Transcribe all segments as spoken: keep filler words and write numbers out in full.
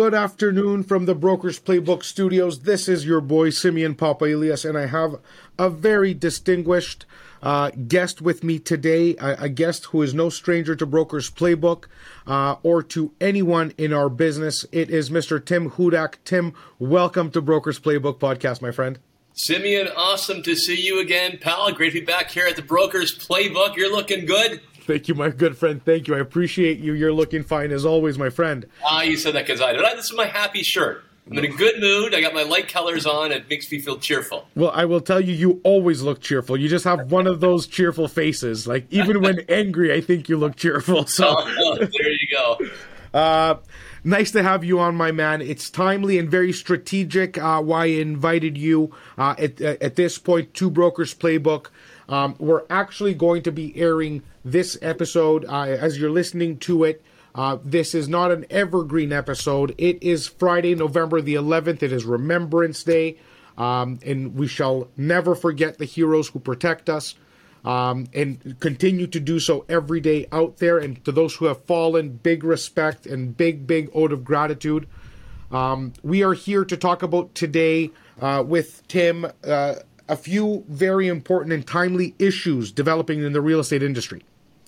Good afternoon from the Brokers Playbook Studios. This is your boy Simeon Papa-Elias, and I have a very distinguished uh, guest with me today, a, a guest who is no stranger to Brokers Playbook uh, or to anyone in our business. It is Mister Tim Hudak. Tim, welcome to Brokers Playbook Podcast, my friend. Simeon, awesome to see you again, pal. Great to be back here at the Brokers Playbook. You're looking good. Thank you, my good friend. Thank you. I appreciate you. You're looking fine as always, my friend. Ah, you said that because I did. This is my happy shirt. I'm in a good mood. I got my light colors on. It makes me feel cheerful. Well, I will tell you, you always look cheerful. You just have one of those cheerful faces. Like, even when angry, I think you look cheerful. So oh, there you go. Uh, nice to have you on, my man. It's timely and very strategic uh, why I invited you uh, at, at this point to Brokers Playbook. Um, we're actually going to be airing this episode uh, as you're listening to it. Uh, this is not an evergreen episode. It is Friday, November the eleventh. It is Remembrance Day, um, and we shall never forget the heroes who protect us, um, and continue to do so every day out there. And to those who have fallen, big respect and big, big ode of gratitude. Um, we are here to talk about today uh, with Tim uh, a few very important and timely issues developing in the real estate industry.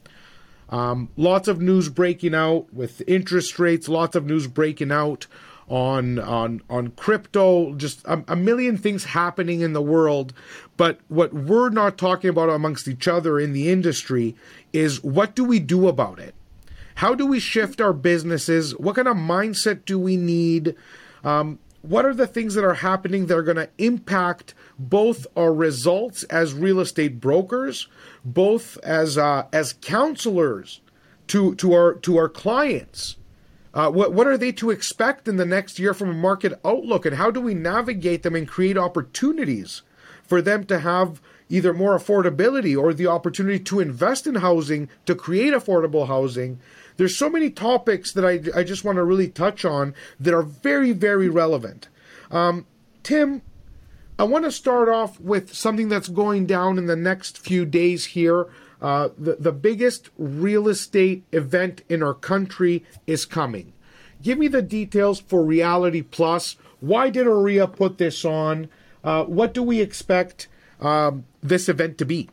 Um, lots of news breaking out with interest rates, lots of news breaking out on on on crypto, just a, a million things happening in the world. But what we're not talking about amongst each other in the industry is, what do we do about it? How do we shift our businesses? What kind of mindset do we need? Um, what are the things that are happening that are going to impact both our results as real estate brokers, both as uh, as counselors to to our to our clients? Uh, what what are they to expect in the next year from a market outlook, and how do we navigate them and create opportunities for them to have either more affordability or the opportunity to invest in housing to create affordable housing? There's so many topics that I, I just want to really touch on that are very, very relevant. Um, Tim, I want to start off with something that's going down in the next few days here. Uh, the, the biggest real estate event in our country is coming. Give me the details for Reality Plus. Why did O R E A put this on? Uh, what do we expect um, this event to be?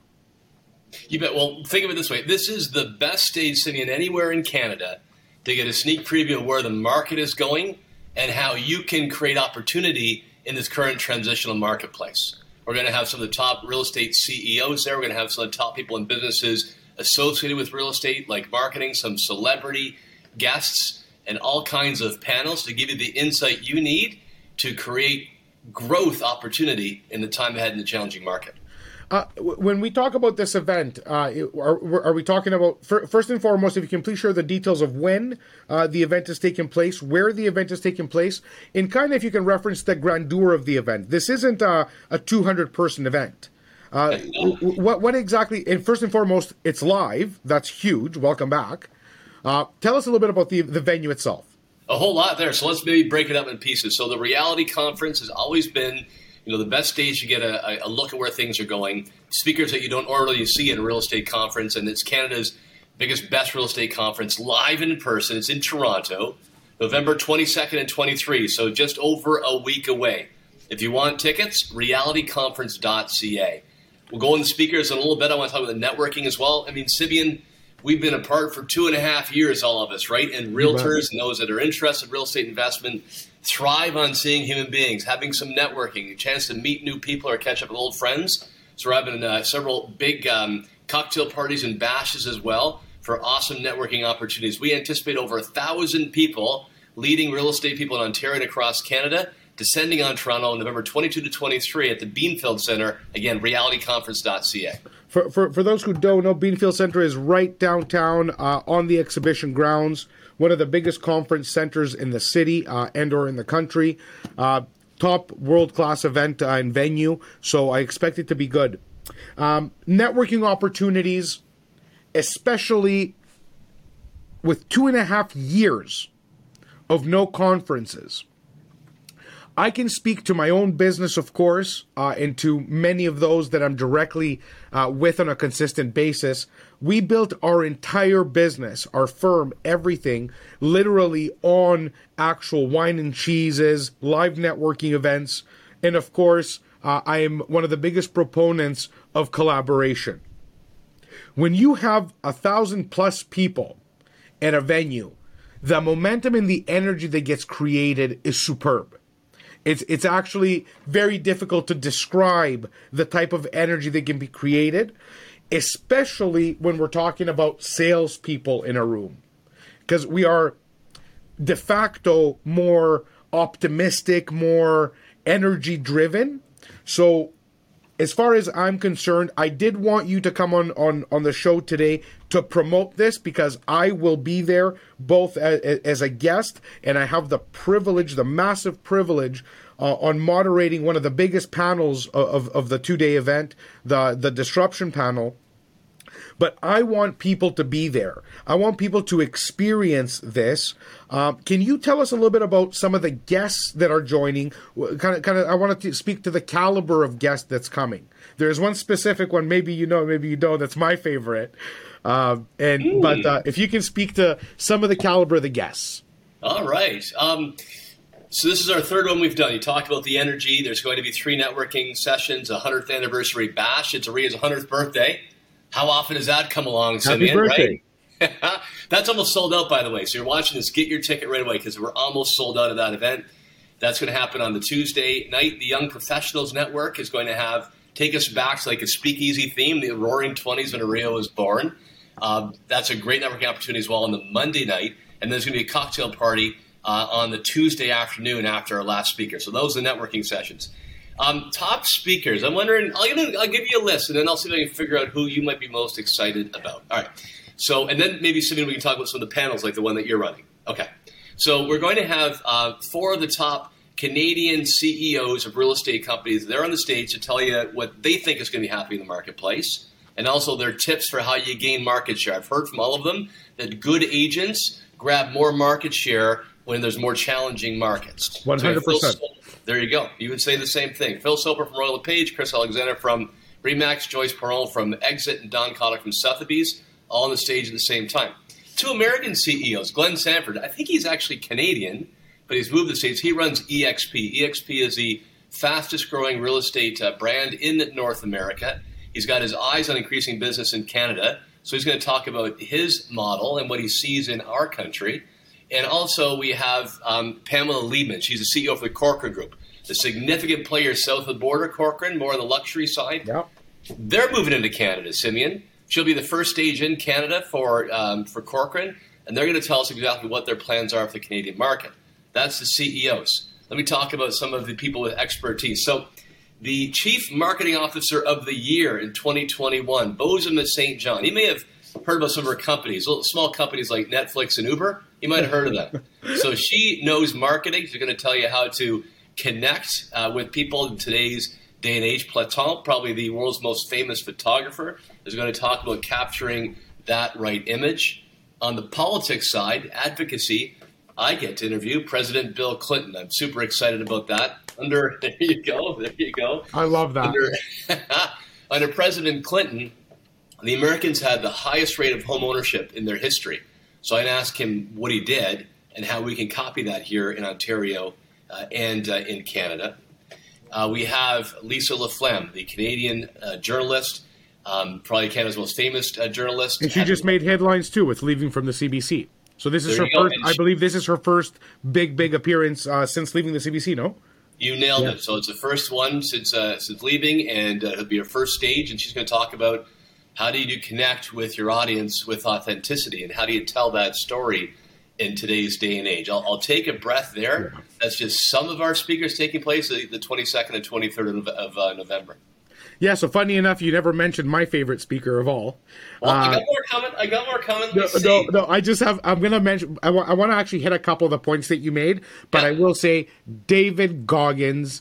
You bet. Well, think of it this way. This is the best stage, Simeon, anywhere in Canada to get a sneak preview of where the market is going and how you can create opportunity in this current transitional marketplace. We're going to have some of the top real estate C E Os there. We're going to have some of the top people in businesses associated with real estate, like marketing, some celebrity guests, and all kinds of panels to give you the insight you need to create growth opportunity in the time ahead in the challenging market. Uh, when we talk about this event, uh, are, are we talking about, first and foremost, if you can please share the details of when uh, the event is taking place, where the event is taking place, and kind of if you can reference the grandeur of the event. This isn't a, a two hundred person event. Uh, what, what exactly, and first and foremost, it's live. That's huge. Welcome back. Uh, tell us a little bit about the, the venue itself. A whole lot there. So let's maybe break it up in pieces. So the Reality Conference has always been, you know, the best stage to get a, a look at where things are going. Speakers that you don't ordinarily see at a real estate conference, and it's Canada's biggest, best real estate conference, live and in person. It's in Toronto, November twenty-second and twenty-third, so just over a week away. If you want tickets, reality conference dot c a. We'll go on the speakers in a little bit. I want to talk about the networking as well. I mean, Simeon, we've been apart for two and a half years, all of us, right? And realtors and those that are interested in real estate investment thrive on seeing human beings, having some networking, a chance to meet new people or catch up with old friends. So we're having uh, several big um, cocktail parties and bashes as well for awesome networking opportunities. We anticipate over a thousand people, leading real estate people in Ontario and across Canada, descending on Toronto on November twenty-second to twenty-third at the Beanfield Center. Again, reality conference dot c a. For, for, for those who don't know, Beanfield Center is right downtown uh, on the exhibition grounds, one of the biggest conference centers in the city uh, and or in the country. Uh, top world-class event uh, and venue, so I expect it to be good. Um, networking opportunities, especially with two and a half years of no conferences. I can speak to my own business, of course, uh, and to many of those that I'm directly uh, with on a consistent basis. We built our entire business, our firm, everything, literally on actual wine and cheeses, live networking events, and of course, uh, I am one of the biggest proponents of collaboration. When you have a thousand plus people at a venue, the momentum and the energy that gets created is superb. It's it's actually very difficult to describe the type of energy that can be created, especially when we're talking about salespeople in a room, because we are de facto more optimistic, more energy driven. So as far as I'm concerned, I did want you to come on, on, on the show today to promote this, because I will be there both as, as a guest, and I have the privilege, the massive privilege, uh, on moderating one of the biggest panels of, of, of the two-day event, the, the Disruption panel. But I want people to be there. I want people to experience this. Um, can you tell us a little bit about some of the guests that are joining? Kind of, kind of. I wanted to speak to the caliber of guest that's coming. There's one specific one, maybe you know, maybe you don't. That's my favorite. Uh, and mm. but uh, if you can speak to some of the caliber of the guests. All right. Um, so this is our third one we've done. You talked about the energy. There's going to be three networking sessions, a hundredth anniversary bash. It's Aria's hundredth birthday. How often does that come along, Happy Simeon, birthday. Right? That's almost sold out, by the way. So you're watching this, get your ticket right away, because we're almost sold out of that event. That's going to happen on the Tuesday night. The Young Professionals Network is going to have take us back to like a speakeasy theme, the Roaring Twenties when Aria was born. Um, that's a great networking opportunity as well on the Monday night. And there's going to be a cocktail party uh, on the Tuesday afternoon after our last speaker. So those are the networking sessions. Um, top speakers. I'm wondering, I'll, I'll give you a list, and then I'll see if I can figure out who you might be most excited about. All right. So, and then maybe, Simeon, we can talk about some of the panels like the one that you're running. Okay. So we're going to have uh, four of the top Canadian C E Os of real estate companies. They're on the stage to tell you what they think is going to be happening in the marketplace, and also their tips for how you gain market share. I've heard from all of them that good agents grab more market share when there's more challenging markets. one hundred percent. So there you go. You would say the same thing. Phil Soper from Royal LePage, Chris Alexander from Remax, Joyce Perron from Exit, and Don Cotter from Sotheby's, all on the stage at the same time. Two American C E Os, Glenn Sanford. I think he's actually Canadian, but he's moved to the States. He runs E X P. E X P is the fastest growing real estate uh, brand in North America. He's got his eyes on increasing business in Canada, so he's going to talk about his model and what he sees in our country. And also we have um, Pamela Liebman. She's the C E O for the Corcoran Group, the significant player south of the border, Corcoran, more on the luxury side. Yep. They're moving into Canada, Simeon. She'll be the first stage in Canada for um, for Corcoran, and they're going to tell us exactly what their plans are for the Canadian market. That's the C E Os. Let me talk about some of the people with expertise. So the Chief Marketing Officer of the Year in twenty twenty-one, Bozoma Saint John. You may have heard about some of her companies, little small companies like Netflix and Uber. You might have heard of them. So she knows marketing. She's going to tell you how to connect uh, with people in today's day and age. Platon, probably the world's most famous photographer, is going to talk about capturing that right image. On the politics side, advocacy, I get to interview President Bill Clinton. I'm super excited about that. Under there you go, there you go. I love that. Under, under President Clinton, the Americans had the highest rate of home ownership in their history. So I'd ask him what he did and how we can copy that here in Ontario uh, and uh, in Canada. Uh, we have Lisa Laflamme, the Canadian uh, journalist, um, probably Canada's most famous uh, journalist. And she just made headlines, too, with leaving from the C B C. So this is There her you go. first, And I she- believe this is her first big, big appearance uh, since leaving the C B C, no? You nailed Yeah. it. So it's the first one since uh, since leaving, and uh, it'll be her first stage, and she's going to talk about how do you connect with your audience with authenticity, and how do you tell that story in today's day and age. I'll, I'll take a breath there. Yeah. That's just some of our speakers taking place the, the twenty-second and twenty-third of, of uh, November. Yeah, so funny enough, you never mentioned my favorite speaker of all. Well, I Uh, got more coming. I got more coming. Let me No, see. no, no, I just have, I'm going to mention, I want, I want to actually hit a couple of the points that you made, but Yeah. I will say David Goggins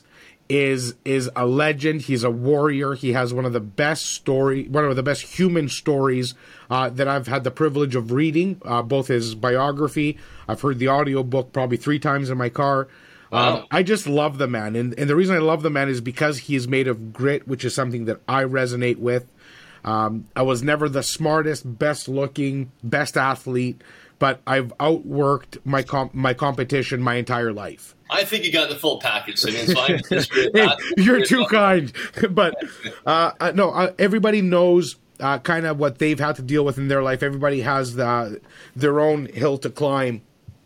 is is a legend. He's a warrior. He has one of the best story, one of the best human stories uh, that I've had the privilege of reading, uh, both his biography. I've heard the audiobook probably three times in my car. Wow. Um, I just love the man. And, and the reason I love the man is because he is made of grit, which is something that I resonate with. Um, I was never the smartest, best looking, best athlete, but I've outworked my comp- my competition my entire life. I think you got the full package, Simeon. So I'm Hey, you're too kind. But uh, no, uh, everybody knows uh, kind of what they've had to deal with in their life. Everybody has the, their own hill to climb.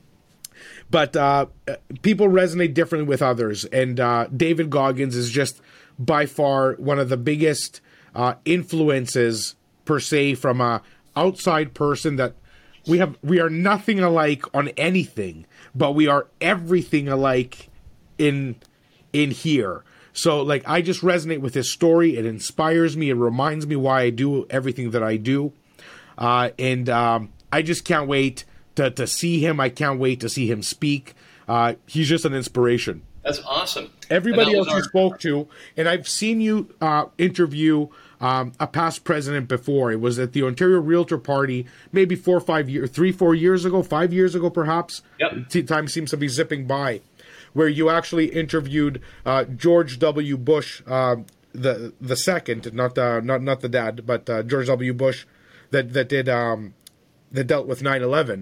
But uh, people resonate differently with others. And uh, David Goggins is just by far one of the biggest uh, influences, per se, from a outside person that we have. We are nothing alike on anything, but we are everything alike in in here. So, like, I just resonate with his story. It inspires me. It reminds me why I do everything that I do. Uh, and um, I just can't wait To, to see him. I can't wait to see him speak. Uh, he's just an inspiration. That's awesome. Everybody else our... you spoke to, and I've seen you uh, interview um, a past president before. It was at the Ontario Realtor Party, maybe four or five years, three, four years ago, five years ago, perhaps. Yep. Time seems to be zipping by, where you actually interviewed uh, George W. Bush, uh, the the second, not the not not the dad, but uh, George W. Bush, that that did um, that dealt with nine eleven.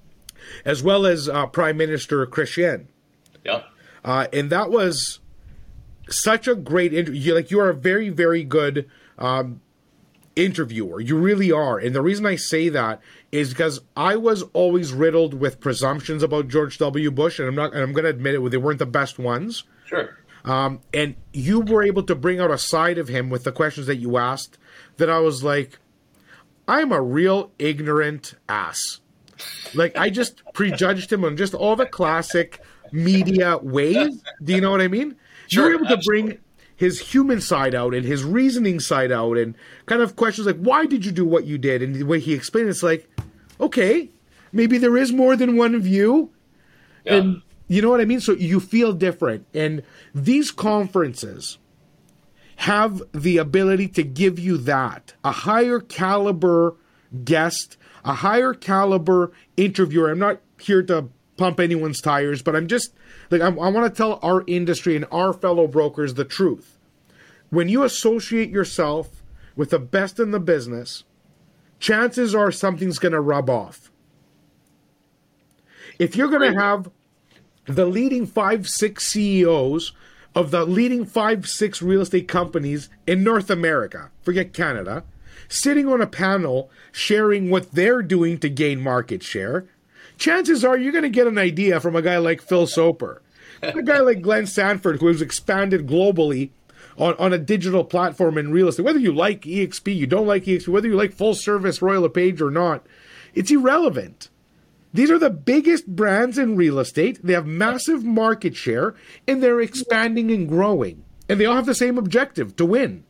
As well as uh, Prime Minister Chrétien. Yeah. Uh, and that was such a great interview. Like, you are a very, very good um, interviewer. You really are. And the reason I say that is because I was always riddled with presumptions about George W. Bush, and I'm not, and I'm going to admit it, they weren't the best ones. Sure. Um, and you were able to bring out a side of him with the questions that you asked that I was like, I'm a real ignorant ass. Like, I just prejudged him on just all the classic media ways. Do you know what I mean? Sure, you were able to absolutely. bring his human side out and his reasoning side out and kind of questions like, why did you do what you did? And the way he explained it, it's like, okay, maybe there is more than one view. Yeah. And you know what I mean? So you feel different. And these conferences have the ability to give you that, a higher caliber guest, a higher caliber interviewer. I'm not here to pump anyone's tires, but I'm just like, I, I want to tell our industry and our fellow brokers the truth. When you associate yourself with the best in the business, chances are something's going to rub off. If you're going to have the leading five, six C E Os of the leading five, six real estate companies in North America, forget Canada, sitting on a panel sharing what they're doing to gain market share, chances are you're going to get an idea from a guy like Phil Soper, a guy like Glenn Sanford, who has expanded globally on, on a digital platform in real estate. Whether you like E X P, you don't like E X P, whether you like full service Royal LePage or not, it's irrelevant. These are the biggest brands in real estate. They have massive market share, and they're expanding and growing. And they all have the same objective, to win.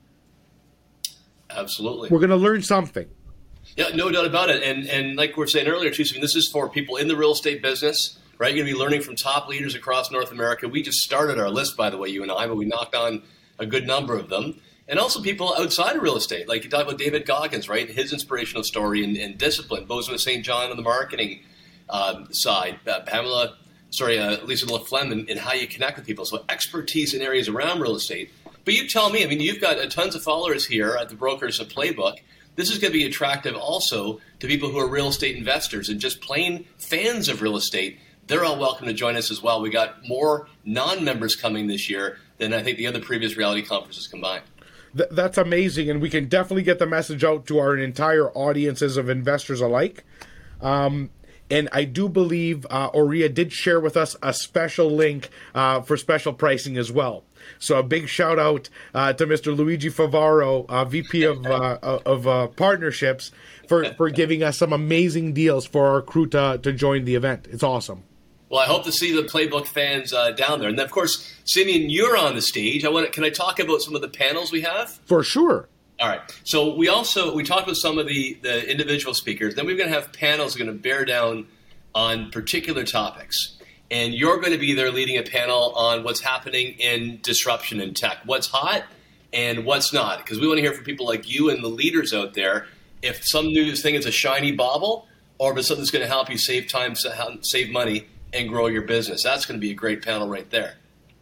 Absolutely. We're going to learn something. Yeah, no doubt about it. And and like we were saying earlier, too, Stephen, this is for people in the real estate business, right? You're going to be learning from top leaders across North America. We just started our list, by the way, you and I, but we knocked on a good number of them. And also people outside of real estate. Like you talk about David Goggins, right? His inspirational story and, and discipline. Bozeman Saint John on the marketing um, side. Uh, Pamela, sorry, uh, Lisa LaFlemme and, and how you connect with people. So expertise in areas around real estate. But you tell me, I mean, you've got uh, tons of followers here at the Brokers Playbook. This is going to be attractive also to people who are real estate investors and just plain fans of real estate. They're all welcome to join us as well. We got more non-members coming this year than I think the other previous reality conferences combined. Th- that's amazing, and we can definitely get the message out to our entire audiences of investors alike. Um, And I do believe uh, Aurea did share with us a special link uh, for special pricing as well. So a big shout out uh, to Mister Luigi Favaro, uh, V P of uh, of uh, partnerships, for, for giving us some amazing deals for our crew to, to join the event. It's awesome. Well, I hope to see the Playbook fans uh, down there. And then, of course, Simeon, you're on the stage. I want to, can I talk about some of the panels we have? For sure. All right. So we also we talked with some of the, the individual speakers. Then we're going to have panels that are going to bear down on particular topics. And you're going to be there leading a panel on what's happening in disruption in tech, what's hot and what's not. Because we want to hear from people like you and the leaders out there if some new thing is a shiny bauble or if it's something that's going to help you save time, save money, and grow your business. That's going to be a great panel right there.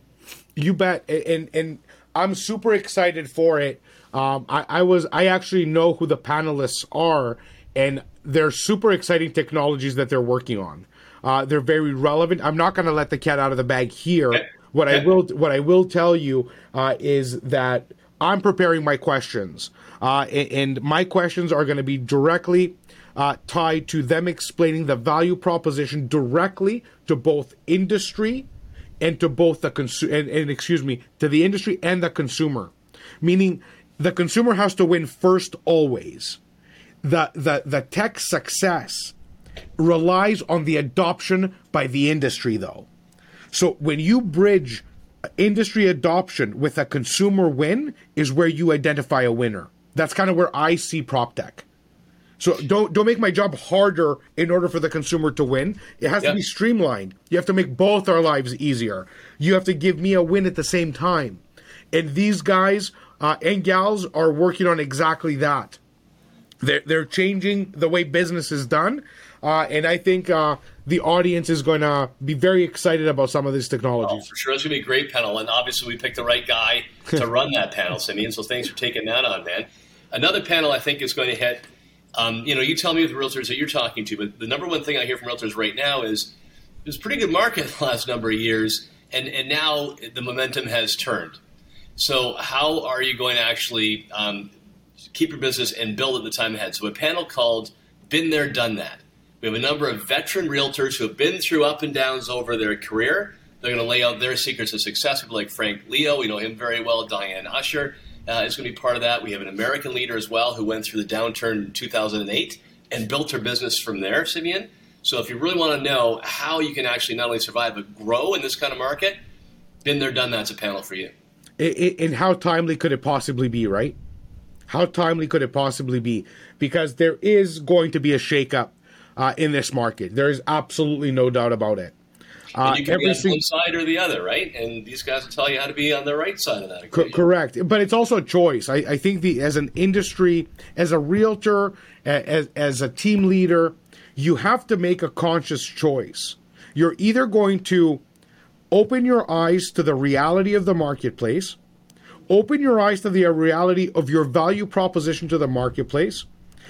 You bet. And and I'm super excited for it. Um, I, I was I actually know who the panelists are, and they're super exciting technologies that they're working on. Uh, they're very relevant. I'm not going to let the cat out of the bag here. Okay. What okay. I will what I will tell you uh, is that I'm preparing my questions, uh, and, and my questions are going to be directly uh, tied to them explaining the value proposition directly to both industry and to both the consumer and, and excuse me to the industry and the consumer, meaning the consumer has to win first always. The the the tech success relies on the adoption by the industry, though. So when you bridge industry adoption with a consumer win is where you identify a winner. That's kind of where I see prop tech. So don't don't make my job harder in order for the consumer to win. It has yep. to be streamlined. You have to make both our lives easier. You have to give me a win at the same time. And these guys uh, and gals are working on exactly that. They're, they're changing the way business is done. Uh, and I think uh, the audience is going to be very excited about some of these technologies. Oh, for sure. It's going to be a great panel. And obviously, we picked the right guy to run that panel, Simeon. So thanks for taking that on, man. Another panel I think is going to hit, um, you know, you tell me with the realtors that you're talking to, but the number one thing I hear from realtors right now is there's a pretty good market the last number of years, and, and now the momentum has turned. So how are you going to actually um, keep your business and build it the time ahead? So a panel called Been There, Done That. We have a number of veteran realtors who have been through up and downs over their career. They're going to lay out their secrets of success. People like Frank Leo, we know him very well. Diane Usher uh, is going to be part of that. We have an American leader as well who went through the downturn in two thousand eight and built her business from there, Simeon. So if you really want to know how you can actually not only survive but grow in this kind of market, Been There, Done That's a panel for you. And how timely could it possibly be, right? How timely could it possibly be? Because there is going to be a shakeup uh, in this market. There is absolutely no doubt about it. Uh, and you can be on one side or the other, right? And these guys will tell you how to be on the right side of that equation. Co- correct. But it's also a choice. I, I think the as an industry, as a realtor, as, as a team leader, you have to make a conscious choice. You're either going to open your eyes to the reality of the marketplace, open your eyes to the reality of your value proposition to the marketplace.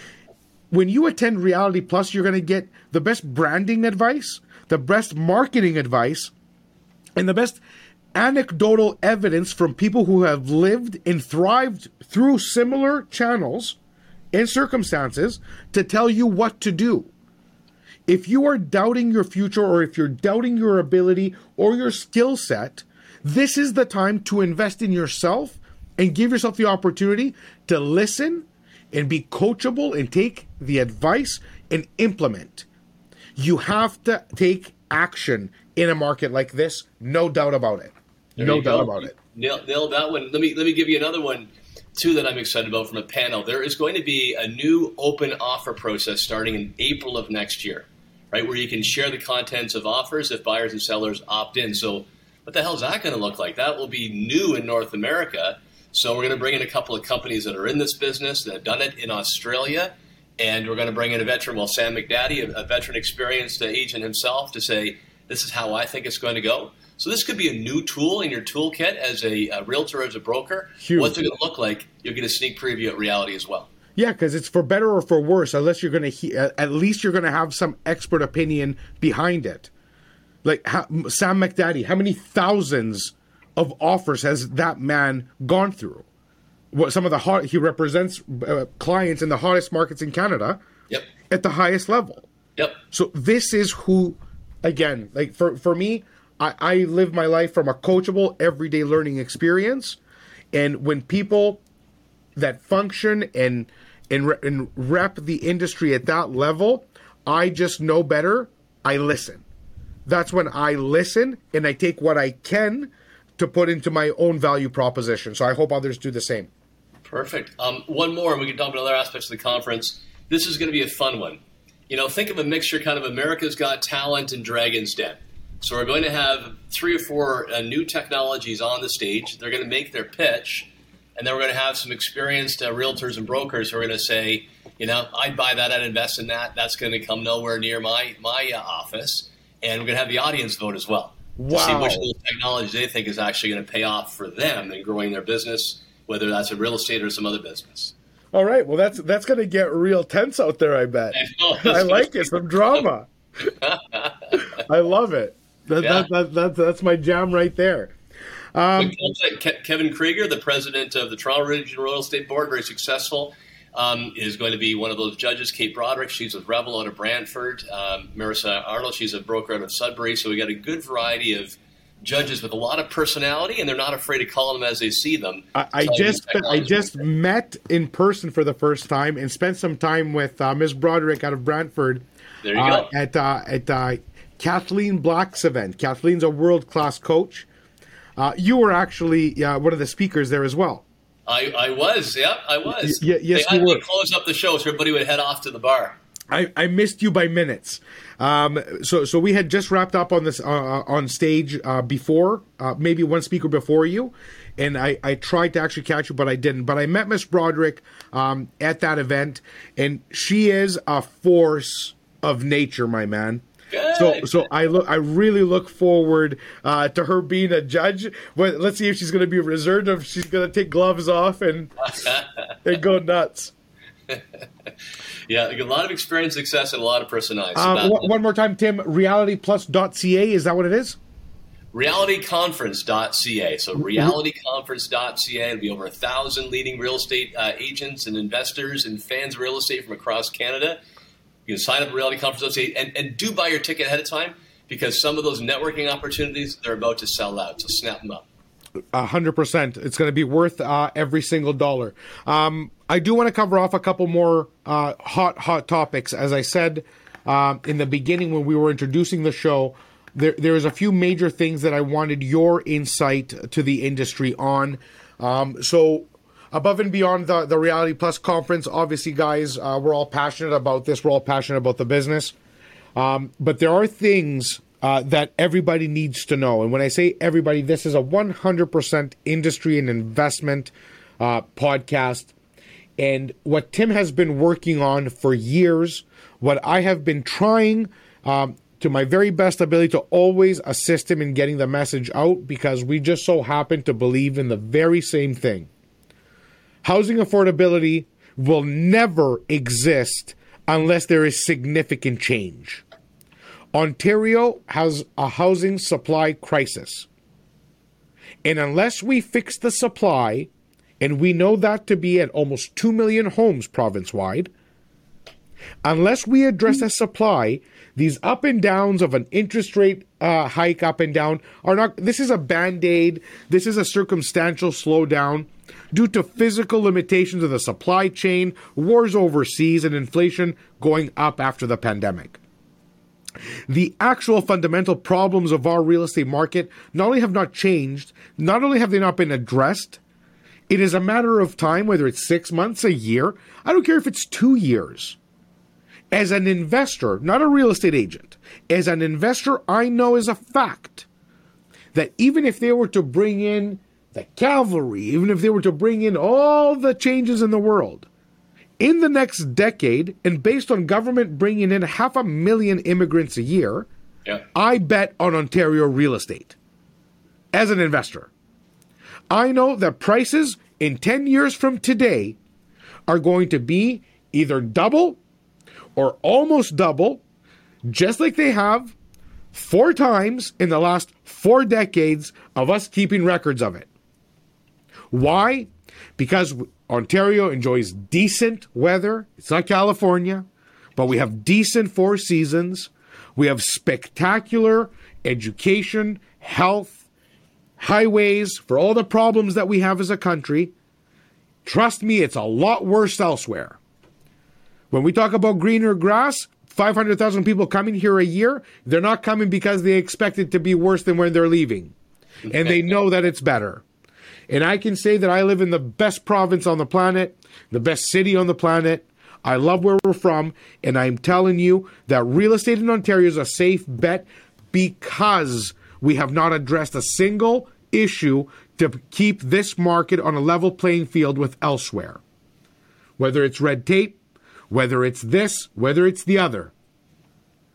When you attend Reality Plus, you're going to get the best branding advice, the best marketing advice, and the best anecdotal evidence from people who have lived and thrived through similar channels and circumstances to tell you what to do. If you are doubting your future, or if you're doubting your ability or your skill set, this is the time to invest in yourself and give yourself the opportunity to listen and be coachable and take the advice and implement. You have to take action in a market like this, no doubt about it. There no doubt go. about it. Nail, nail that one. Let me let me give you another one too that I'm excited about from a panel. There is going to be a new open offer process starting in April of next year, right? Where you can share the contents of offers if buyers and sellers opt in. So what the hell is that going to look like? That will be new in North America. So we're going to bring in a couple of companies that are in this business that have done it in Australia. And we're going to bring in a veteran, well, Sam McDaddy, a, a veteran experienced agent himself, to say, this is how I think it's going to go. So this could be a new tool in your toolkit as a, a realtor, as a broker. Huge. What's it going to look like? You'll get a sneak preview at Reality as well. Yeah, because it's for better or for worse, unless you're going to, he- at least you're going to have some expert opinion behind it. Like how, Sam McDaddy, how many thousands of offers has that man gone through? What some of the hot he represents uh, clients in the hottest markets in Canada. Yep. At the highest level. Yep. So this is who, again, like for for me, I, I live my life from a coachable, everyday learning experience, and when people that function and and and rep the industry at that level, I just know better. I listen. That's when I listen and I take what I can to put into my own value proposition. So I hope others do the same. Perfect. Um, one more, and we can talk about other aspects of the conference. This is going to be a fun one. You know, think of a mixture kind of America's Got Talent and Dragon's Den. So we're going to have three or four uh, new technologies on the stage. They're going to make their pitch, and then we're going to have some experienced uh, realtors and brokers who are going to say, you know, I'd buy that, I'd invest in that. That's going to come nowhere near my my uh, office. and we're going to have the audience vote as well. Wow. To see which little technology they think is actually going to pay off for them in growing their business, whether that's in real estate or some other business. All right. Well, that's that's going to get real tense out there, I bet. I, I like it. Some drama. I love it. That, Yeah. that, that, that, that's my jam right there. Um, Ke- Kevin Krieger, the president of the Toronto Regional Real Estate Board, very successful, um, is going to be one of those judges. Kate Broderick, she's with Revel out of Brantford. Um, Marissa Arnold, she's a broker out of Sudbury. So we got a good variety of judges with a lot of personality, and they're not afraid to call them as they see them. I, I So just I technology- just met in person for the first time and spent some time with uh, Miss Broderick out of Brantford. There you uh, go. At uh, at uh, Kathleen Black's event. Kathleen's a world class coach. Uh, you were actually uh, one of the speakers there as well. I, I was, yeah, I was. Y- y- yes, they you had were. to close up the show so everybody would head off to the bar. I, I missed you by minutes. Um, so so we had just wrapped up on this uh, on stage uh, before, uh, maybe one speaker before you, and I, I tried to actually catch you, but I didn't. But I met Miss Broderick um, at that event, and she is a force of nature, my man. Good. So so I look I really look forward uh, to her being a judge. But let's see if she's going to be reserved, or if she's going to take gloves off and and go nuts. Yeah, a lot of experience, success, and a lot of personality. So Um, that- one, one more time, Tim. reality plus dot c a, is that what it is? reality conference dot c a. So reality conference dot c a. It'll be over a thousand leading real estate uh, agents and investors and fans of real estate from across Canada. You can sign up at reality conference dot c a and, and do buy your ticket ahead of time, because some of those networking opportunities, they're about to sell out. So snap them up. A hundred percent. It's going to be worth uh, every single dollar. Um, I do want to cover off a couple more uh, hot, hot topics. As I said um, in the beginning when we were introducing the show, there there's a few major things that I wanted your insight to the industry on. Um, so above and beyond the, the Reality Plus conference, obviously, guys, uh, we're all passionate about this. We're all passionate about the business. Um, but there are things uh, that everybody needs to know. And when I say everybody, this is a one hundred percent industry and investment uh, podcast. And what Tim has been working on for years, what I have been trying um, to my very best ability to always assist him in getting the message out, because we just so happen to believe in the very same thing. Housing affordability will never exist unless there is significant change. Ontario has a housing supply crisis. And unless we fix the supply, and we know that to be at almost two million homes province-wide, unless we address the supply, these up and downs of an interest rate uh, hike up and down are not, this is a band-aid, this is a circumstantial slowdown due to physical limitations of the supply chain, wars overseas, and inflation going up after the pandemic. The actual fundamental problems of our real estate market not only have not changed, not only have they not been addressed, it is a matter of time, whether it's six months, a year, I don't care if it's two years. As an investor, not a real estate agent, as an investor, I know as a fact that even if they were to bring in the cavalry, even if they were to bring in all the changes in the world, in the next decade, and based on government bringing in half a million immigrants a year, Yeah. I bet on Ontario real estate as an investor. I know that prices in ten years from today are going to be either double or almost double, just like they have four times in the last four decades of us keeping records of it. Why? Because Ontario enjoys decent weather. It's not California, but we have decent four seasons. We have spectacular education, health, highways for all the problems that we have as a country. Trust me, it's a lot worse elsewhere. When we talk about greener grass, five hundred thousand people coming here a year, they're not coming because they expect it to be worse than when they're leaving. And they know that it's better. And I can say that I live in the best province on the planet, the best city on the planet. I love where we're from. And I'm telling you that real estate in Ontario is a safe bet because we have not addressed a single issue to keep this market on a level playing field with elsewhere. Whether it's red tape, whether it's this, whether it's the other.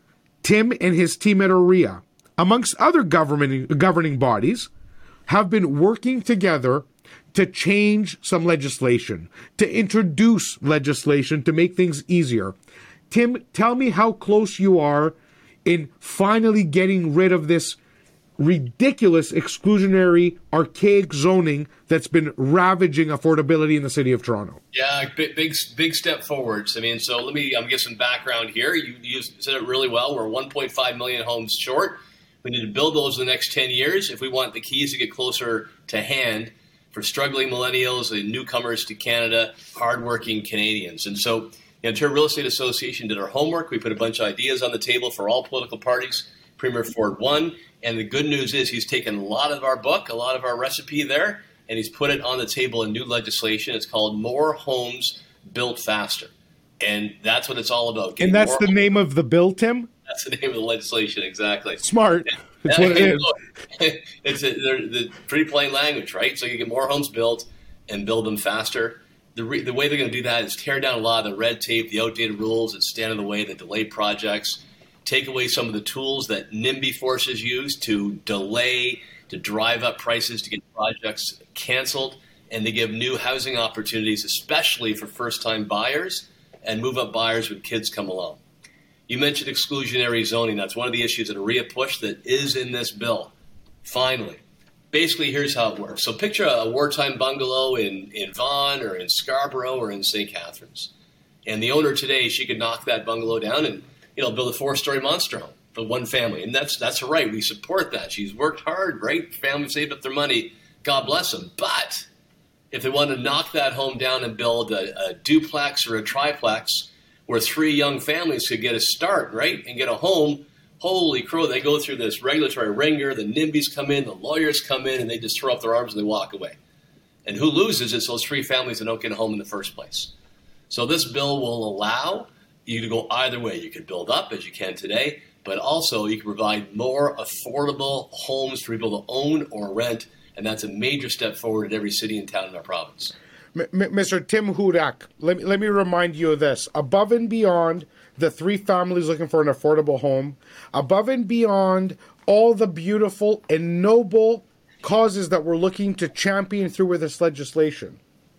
Tim and his team at OREA, amongst other government, governing bodies, have been working together to change some legislation, to introduce legislation to make things easier. Tim, tell me how close you are in finally getting rid of this ridiculous, exclusionary, archaic zoning that's been ravaging affordability in the city of Toronto. Yeah, big, big, big step forwards. I mean, so let me um, give some background here. You, you said it really well. We're one point five million homes short. We need to build those in the next ten years if we want the keys to get closer to hand for struggling millennials and newcomers to Canada, hardworking Canadians. And so the Ontario Real Estate Association did our homework. We put a bunch of ideas on the table for all political parties. Premier Ford won. And the good news is he's taken a lot of our book, a lot of our recipe there, and he's put it on the table in new legislation. It's called More Homes Built Faster. And that's what it's all about. And that's the homes. Name of the bill, Tim? That's the name of the legislation, exactly. Smart. That's what it is. Look, it's a, the pretty plain language, right? So you get more homes built and build them faster. The, re, the way they're going to do that is tear down a lot of the red tape, the outdated rules that stand in the way, that delay projects, take away some of the tools that NIMBY forces use to delay, to drive up prices, to get projects canceled, and to give new housing opportunities, especially for first-time buyers and move-up buyers when kids come along. You mentioned exclusionary zoning. That's one of the issues that OREA pushed that is in this bill. Finally, basically, here's how it works. So picture a wartime bungalow in, in Vaughan or in Scarborough or in Saint Catharines. And the owner today, she could knock that bungalow down and you know, build a four-story monster home for one family. And that's that's right. We support that. She's worked hard, right? Family saved up their money. God bless them. But if they want to knock that home down and build a, a duplex or a triplex where three young families could get a start, right, and get a home, holy crow, they go through this regulatory ringer. The NIMBYs come in, the lawyers come in, and they just throw up their arms and they walk away. And who loses is those three families that don't get a home in the first place. So this bill will allow you to go either way. You can build up as you can today, but also you can provide more affordable homes for people to own or rent, and that's a major step forward in every city and town in our province. M- Mister Tim Hudak, let me, let me remind you of this. Above and beyond the three families looking for an affordable home, above and beyond all the beautiful and noble causes that we're looking to champion through with this legislation,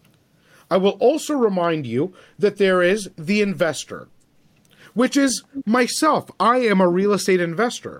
I will also remind you that there is the investor, which is myself. I am a real estate investor.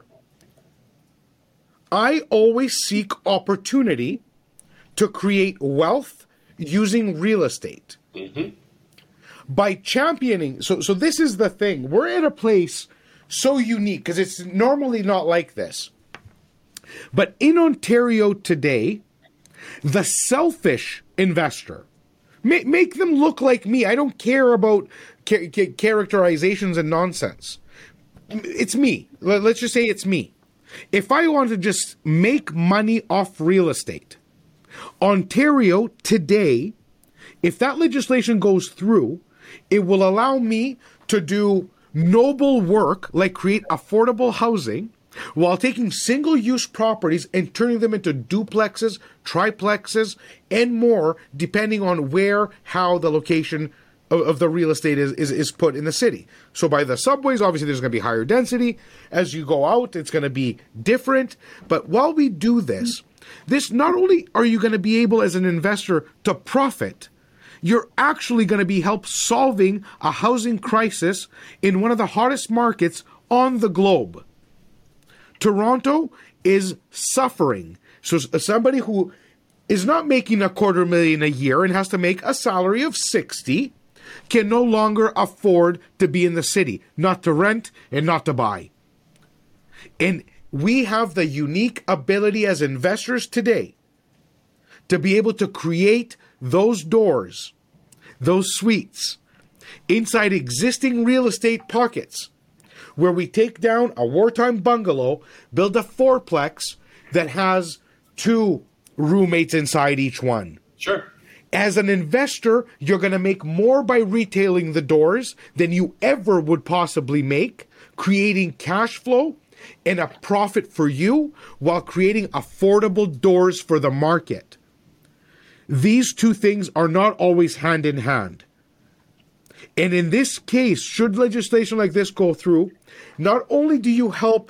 I always seek opportunity to create wealth using real estate. Mm-hmm. By championing, so so this is the thing. We're at a place so unique because it's normally not like this. But in Ontario today, the selfish investor, make, make them look like me. I don't care about ca- ca- characterizations and nonsense. It's me. Let's just say it's me. If I want to just make money off real estate, Ontario today, if that legislation goes through, it will allow me to do noble work like create affordable housing while taking single-use properties and turning them into duplexes, triplexes, and more, depending on where, how the location of, of the real estate is, is, is put in the city. So by the subways, obviously there's going to be higher density. As you go out, it's going to be different. But while we do this, this not only are you going to be able as an investor to profit, you're actually going to be help solving a housing crisis in one of the hottest markets on the globe. Toronto is suffering. So somebody who is not making a quarter million a year and has to make a salary of sixty can no longer afford to be in the city, not to rent and not to buy. And we have the unique ability as investors today to be able to create those doors, those suites, inside existing real estate pockets, where we take down a wartime bungalow, build a fourplex that has two roommates inside each one. Sure. As an investor, you're going to make more by retailing the doors than you ever would possibly make, creating cash flow and a profit for you while creating affordable doors for the market. These two things are not always hand in hand. And in this case, should legislation like this go through, not only do you help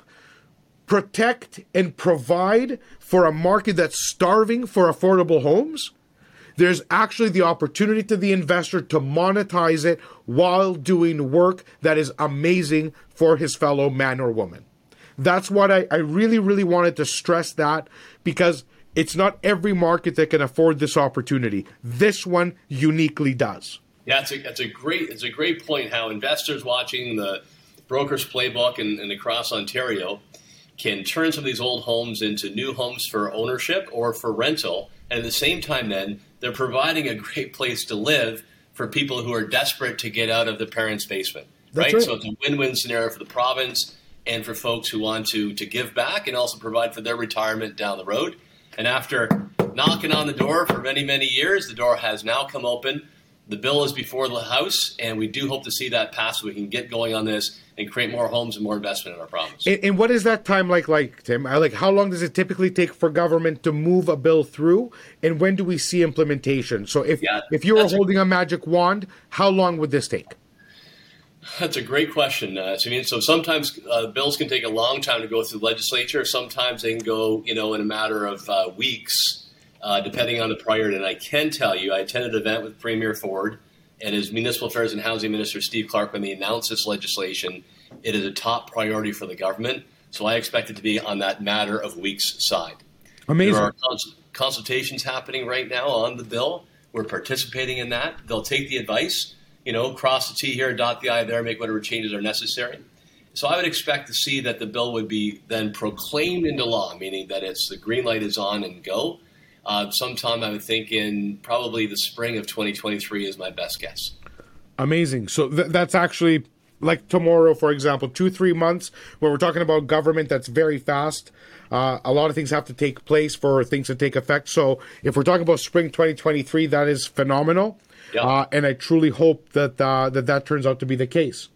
protect and provide for a market that's starving for affordable homes, there's actually the opportunity to the investor to monetize it while doing work that is amazing for his fellow man or woman. That's what I, I really, really wanted to stress, that because it's not every market that can afford this opportunity. This one uniquely does. Yeah, it's a, it's a great it's a great point how investors watching the Broker's Playbook and, and across Ontario can turn some of these old homes into new homes for ownership or for rental. And at the same time, then, they're providing a great place to live for people who are desperate to get out of the parents' basement. Right? right? So it's a win-win scenario for the province and for folks who want to, to give back and also provide for their retirement down the road. And after knocking on the door for many, many years, the door has now come open. The bill is before the House, and we do hope to see that pass so we can get going on this and create more homes and more investment in our province. And, and what is that time like, like Tim? I like how long does it typically take for government to move a bill through, and when do we see implementation? So if yeah, if you were holding a, a magic wand, how long would this take? That's a great question. Uh, so, I mean, so sometimes uh, bills can take a long time to go through the legislature. Sometimes they can go, you know, in a matter of uh, weeks. Uh, depending on the priority. And I can tell you, I attended an event with Premier Ford and his Municipal Affairs and Housing Minister, Steve Clark, when they announced this legislation. It is a top priority for the government. So I expect it to be on that matter of weeks side. Amazing. There are cons- consultations happening right now on the bill. We're participating in that. They'll take the advice, you know, cross the T here, dot the I there, make whatever changes are necessary. So I would expect to see that the bill would be then proclaimed into law, meaning that it's the green light is on and go. Uh, sometime I would think in probably the spring of twenty twenty-three is my best guess. Amazing. So th- that's actually like tomorrow, for example, two, three months where we're talking about government that's very fast. Uh, a lot of things have to take place for things to take effect. So if we're talking about spring twenty twenty-three, that is phenomenal. Yep. Uh, and I truly hope that, uh, that that turns out to be the case.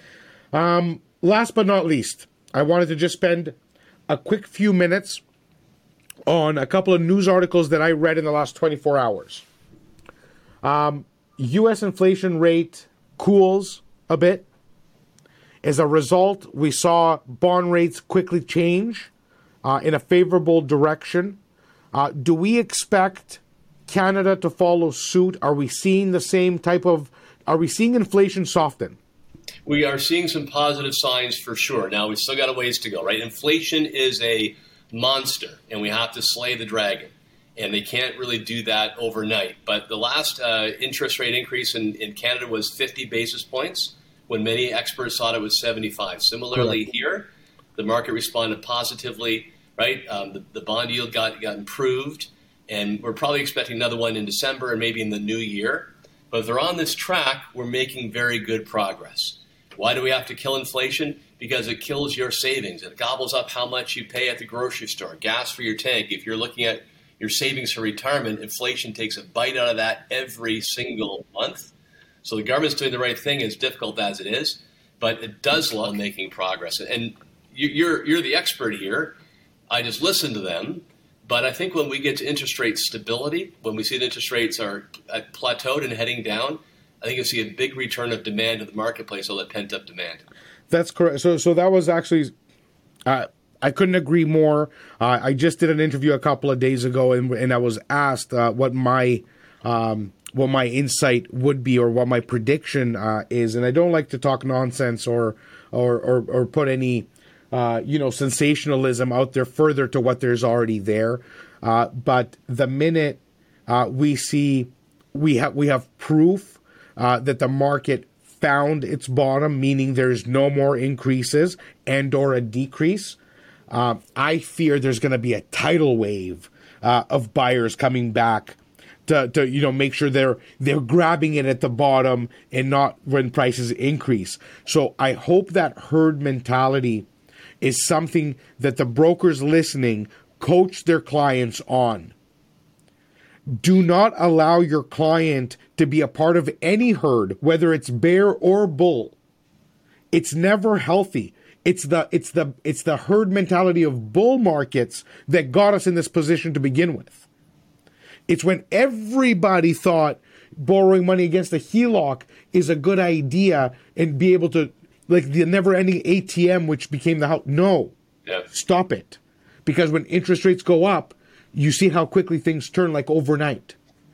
Um, last but not least, I wanted to just spend a quick few minutes on a couple of news articles that I read in the last twenty-four hours. Um, U S inflation rate cools a bit. As a result, we saw bond rates quickly change uh, in a favorable direction. Uh, do we expect Canada to follow suit? Are we seeing the same type of, are we seeing inflation soften? We are seeing some positive signs for sure. Now, we still got a ways to go, right? Inflation is a monster, and we have to slay the dragon. And they can't really do that overnight. But the last uh, interest rate increase in, in Canada was fifty basis points, when many experts thought it was seventy-five. Similarly Correct. Here, the market responded positively, right? Um, the, the bond yield got, got improved, and we're probably expecting another one in December and maybe in the new year. But if they're on this track, we're making very good progress. Why do we have to kill inflation? Because it kills your savings. It gobbles up how much you pay at the grocery store, gas for your tank. If you're looking at your savings for retirement, inflation takes a bite out of that every single month. So the government's doing the right thing, as difficult as it is, but it does look making progress. And you're you're the expert here. I just listen to them. But I think when we get to interest rate stability, when we see that interest rates are at plateaued and heading down, I think you'll see a big return of demand to the marketplace, all that pent-up demand. That's correct. So so that was actually, uh, I couldn't agree more. Uh, I just did an interview a couple of days ago, and, and I was asked uh, what my um, what my insight would be or what my prediction uh, is. And I don't like to talk nonsense or or or, or put any uh, you know sensationalism out there further to what there's already there. Uh, but the minute uh, we see we have we have proof uh, that the market found its bottom, meaning there's no more increases and or a decrease, uh, I fear there's going to be a tidal wave uh, of buyers coming back to, to you know make sure they're they're grabbing it at the bottom and not when prices increase. So I hope that herd mentality is something that the brokers listening coach their clients on. Do not allow your client to be a part of any herd, whether it's bear or bull. It's never healthy. It's the it's the it's the herd mentality of bull markets that got us in this position to begin with. It's when everybody thought borrowing money against a H E L O C is a good idea and be able to, like the never-ending A T M, which became the house. No, yeah. Stop it. Because when interest rates go up, you see how quickly things turn, like overnight.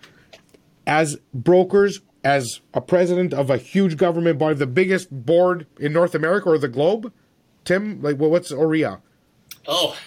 As brokers, as a president of a huge government body, the biggest board in North America or the globe, Tim, like, well, what's O R I A? Oh,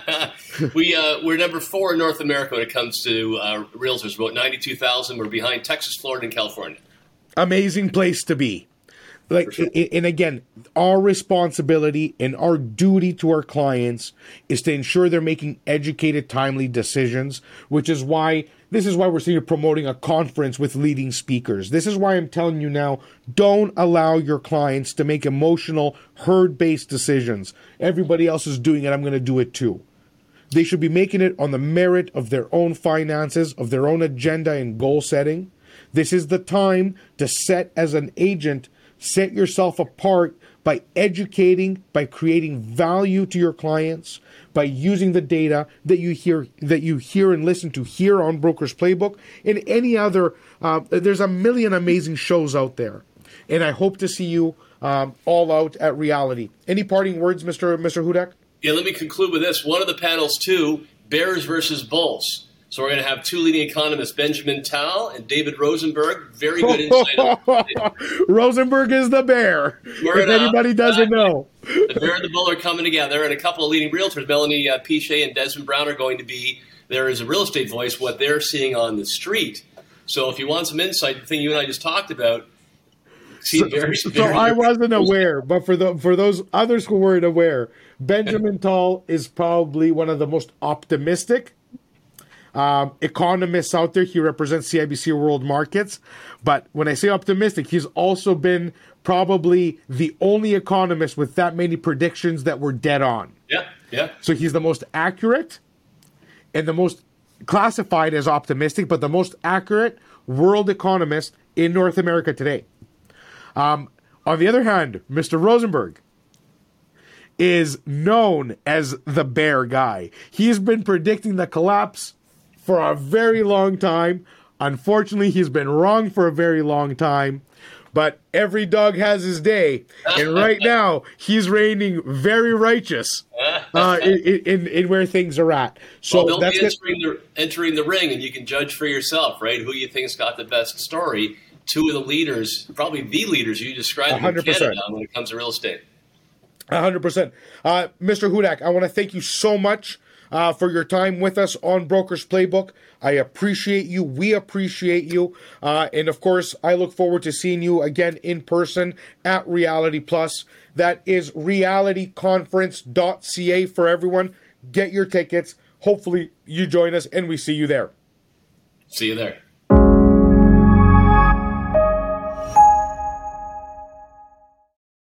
we, uh, we're number four in North America when it comes to uh, realtors, about ninety-two thousand. We're behind Texas, Florida, and California. Amazing place to be. Like, Sure. and again, our responsibility and our duty to our clients is to ensure they're making educated, timely decisions, which is why, this is why we're seeing you promoting a conference with leading speakers. This is why I'm telling you now, don't allow your clients to make emotional, herd-based decisions. Everybody else is doing it, I'm going to do it too. They should be making it on the merit of their own finances, of their own agenda and goal setting. This is the time to set as an agent, set yourself apart by educating, by creating value to your clients, by using the data that you hear that you hear and listen to here on Broker's Playbook and any other. Uh, there's a million amazing shows out there, and I hope to see you um, all out at Reality. Any parting words, Mister Mister Hudak? Yeah, let me conclude with this. One of the panels, too, Bears versus Bulls. So we're going to have two leading economists, Benjamin Tal and David Rosenberg. Very good insight. Rosenberg is the bear, Word if anybody up. doesn't Exactly. know. The bear and the bull are coming together, and a couple of leading realtors, Melanie uh, Piche and Desmond Brown, are going to be there as a real estate voice, what they're seeing on the street. So if you want some insight, the thing you and I just talked about, So, very, so very, I wasn't aware, but for the for those others who weren't aware, Benjamin Tal is probably one of the most optimistic um, economists out there. He represents C I B C World Markets, but when I say optimistic, he's also been probably the only economist with that many predictions that were dead on. Yeah, yeah. So he's the most accurate and the most classified as optimistic, but the most accurate world economist in North America today. Um, on the other hand, Mister Rosenberg is known as the bear guy. He's been predicting the collapse for a very long time. Unfortunately, he's been wrong for a very long time. But every dog has his day, and right now he's reigning very righteous uh, in, in, in where things are at. So well, they'll that's be entering the, entering the ring, and you can judge for yourself, right? Who you think's got the best story. Two of the leaders, probably the leaders you described in one hundred percent. Canada when it comes to real estate. one hundred percent. Uh, Mister Hudak, I want to thank you so much uh, for your time with us on Broker's Playbook. I appreciate you. We appreciate you. Uh, and, of course, I look forward to seeing you again in person at Reality Plus. That is reality conference dot c a for everyone. Get your tickets. Hopefully you join us, and we see you there. See you there.